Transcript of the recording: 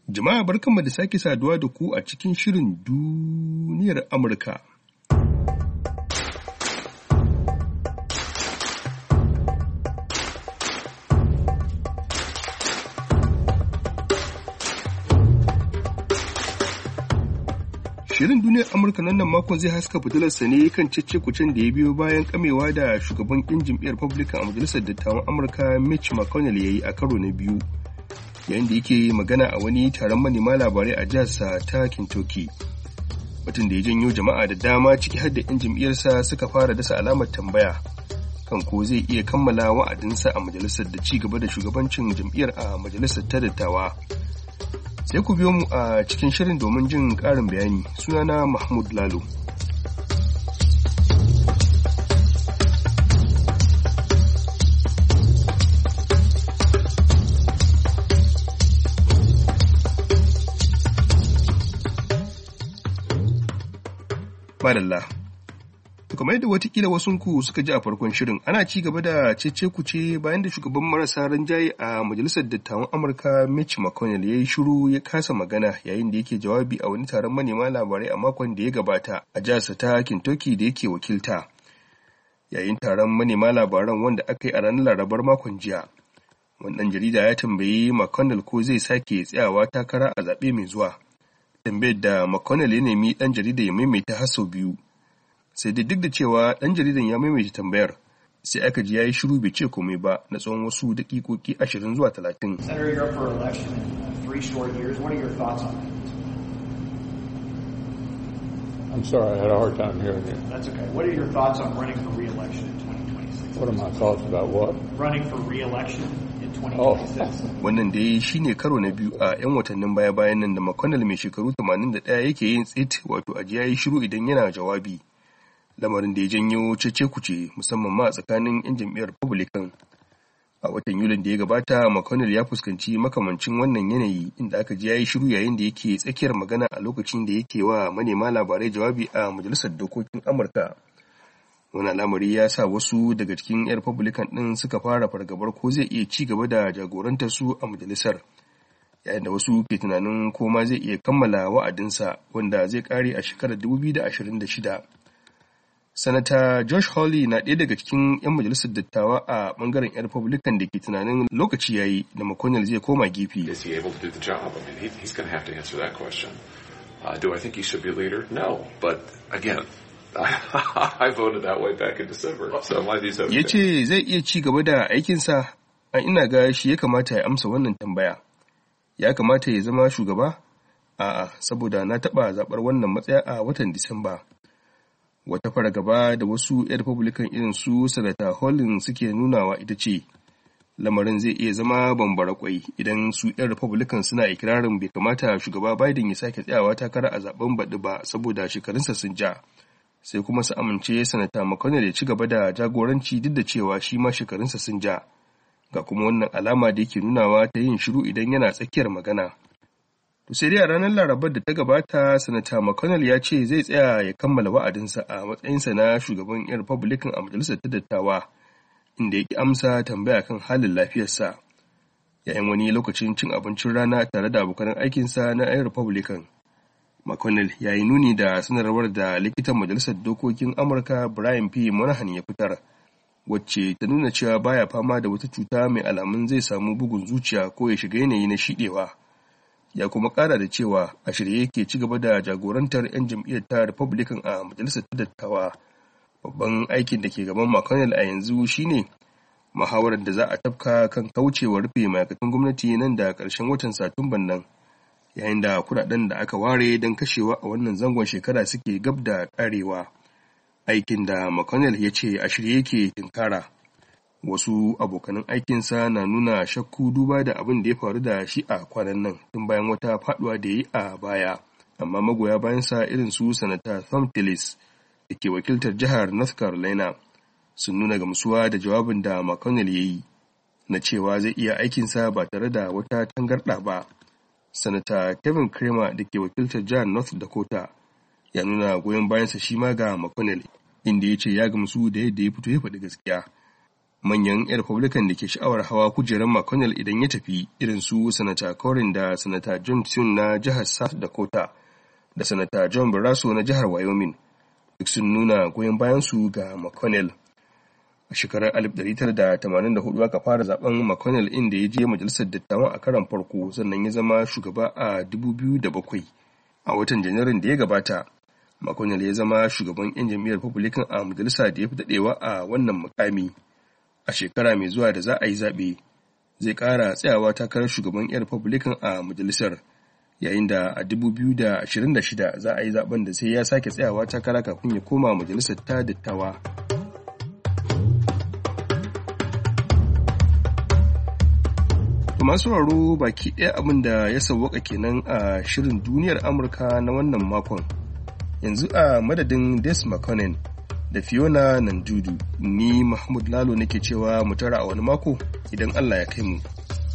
Jama'a barkanmu da sake saduwa da ku a cikin shirin duniyar Amurka. Shirin duniyar Amurka nan makon zai haska fitilarsa ne kan cece-kucen da ya biyo bayan kamewa da shugaban ɗin jam'iyyar Republican a Majalisar Dattawan Amurka Mitch McConnell ya yi a karo na biyu. Yayin da yake magana a wani taron manema labarai a jihar ta Kentucky. Batun da ya janyo jama'a da dama ciki har da 'yan jam'iyyarsa suka fara dasa alamar tambaya kan ko zai iya kammala wa'adinsa a majalisar da ci gaba da shugabancin jam'iyyar a majalisar ta dattawa. Sai ku biyo mu a cikin shirin domin jin ƙarin bayani. Sunana Mahmud Lalo. Madalla. Kamar yadda watakila wasunku suka ji a farkon shirin, ana ci gaba da cece-kuce bayan da shugaban marasa rinjaye a Majalisar Dattawan Amurka Mitch McConnell ya yi shiru ya kasa magana yayin da yake jawabi a wani taron manema labarai a makon da ya gabata a jihar ta Kentucky da yake wakilta. Yayin taron manema labaran wanda aka yi a ranar Larabar makon jiya, wannan jarida ya tambayi McConnell ko zai sake tsayawa takara a zaɓe mai zuwa. Tambayar da McConnell ya nemi ɗan jarida ya maimaita har sau biyu. Sai dai duk da cewa ɗan jaridan ya maimaita tambayar, sai aka ji ya yi shiru bai ce komai ba na tsawon wasu daƙiƙoƙi 20 zuwa 30. Senator, you're up for election in 3 short years. What are your thoughts on that? I'm sorry, I had a hard time hearing you. That's okay. What are your thoughts on running for re-election in 2026? What are my thoughts about what? Running for re-election in 2026. Wannan dai shi ne karo na biyu a 'yan watannin baya-bayan nan da McConnell mai shekaru 81 yake yin tsit wato aji ya yi shiru idan yana jawabi. Lamarin da ya janyo cece-kuce musamman ma a tsakanin 'yan jam'iyyar Republican. A watan Yulin da ya gabata, McConnell ya fuskanci makamancin wannan yanayi inda aka ji ya yi shiru yayin da yake tsakiyar magana a lokacin da yake wa manema labarai jawabi a Majalisar Dokokin Amurka. Wannan lamari ya sa wasu daga cikin 'yan Republican ɗin suka fara fargabar ko zai iya ci gaba da jagorantar su a majalisar, yayin da wasu ke tunanin ko ma zai iya kammala wa'adinsa wanda zai ƙare a shekarar 2026. Sanata Josh Hawley na ɗaya daga cikin 'yan majalisar dattawa a ɓangaren 'yan Republican da ke tunanin lokaci yayi da McConnell zai koma gefe. Is he able to do the job? I mean, he's going to have to answer that question. Do I think he should be leader? No, but again, I voted that way back in December. So my views have ya ce zai iya ci gaba da aikinsa, ina ga shi ya kamata ya amsa wannan tambaya. Ya kamata ya zama shugaba? A'a, saboda na taɓa zaɓar wannan matsaya a watan Disamba. Wata fargaba da wasu 'yan Republican irin su Sanata Hawley suke nunawa ita ce, lamarin zai iya zama bambara kwai idan su 'yan Republican suna ikirarin bai kamata shugaba Biden ya sake tsayawa takara a zaben baɗi ba saboda shekarunsa sun ja. Sai kuma su amince Sanata McConnell ya ci gaba da jagoranci duk da cewa shi ma shekarunsa sun ja. Ga kuma wannan alama da yake nunawa ta yin shiru idan yana tsakiyar magana. To sai dai a ranar Larabar da ta gabata, Sanata McConnell ya ce zai tsaya ya kammala wa'adinsa a matsayinsa na shugaban 'yan Republican a Majalisar ta Dattawa, inda ya ki amsa tambaya kan halin lafiyarsa. Yayin wani lokacin cin abincin rana tare da abokan aikinsa na 'yan Republican, McConnell ya yi nuni da sanarwar da likitan Majalisar Dokokin Amurka Brian P. Monahan ya fitar, wacce ta nuna cewa baya fama da wata cuta mai alamun zai samu bugun zuciya ko ya shiga yanayi na shiɗewa. Ya kuma ƙara da cewa a shirye yake ci gaba da jagorantar 'yan jam'iyyar ta Republican a Majalisar ta Dattawa. Babban aikin da ke gaban McConnell a yanzu shine muhawarar da za a tafka kan kaucewa rufe ma'aikatan gwamnati nan da ƙarshen watan Satumban nan, yayin da kuɗaɗen da aka ware don kashewa a wannan zangon shekara suke gab da ƙarewa. Aikin da McConnell ya ce a shirye yake tinkara. Wasu abokanan aikinsa na nuna shakku duba da abin da ya faru da shi a kwanan nan tun bayan wata faduwa da ya yi a baya, amma magoya bayansa irin su Sanata Thom Tillis da ke wakiltar jihar North Carolina sun nuna gamsuwa da jawabin da McConnell ya yi na cewa zai iya aikinsa ba tare da wata tangarɗa ba. Sanata Kevin Cramer da ke wakiltar jihar North Dakota ya nuna goyon bayansa shi ma ga McConnell, inda ya ce ya gamsu da yadda ya fito ya faɗi gaskiya. Manyan 'yan Republican da ke sha'awar hawa kujerar McConnell idan ya tafi irin su Sanata Cornyn da Sanata John Thune na jihar South Dakota da Sanata John Barrasso na jihar Wyoming duk sun nuna goyon bayansu ga McConnell. A shekarar 1984 aka fara zaben McConnell inda ya je majalisar dattawan a karon farko sannan ya zama shugaba a 2007. A watan Janairun da ya gabata, McConnell ya zama shugaban 'yan jam'iyyar Republican a majalisa da ya fi daɗewa a wannan mukami. A shekara mai zuwa da za a yi zaɓe, zai ƙara tsayawa takarar shugaban 'yan Republican a majalisar, yayin da a 2026 za a yi zaɓen da sai ya sake tsayawa takara kafin ya koma majalisar ta dattawa. Masu sauraro baki ɗaya abin da ya sauwaka kenan a shirin duniyar Amurka na wannan makon. Yanzu a madadin Des McConnell da Fiona Nandudu, ni Mahmud Lalo nake cewa mu tara a wani mako idan Allah ya kai mu.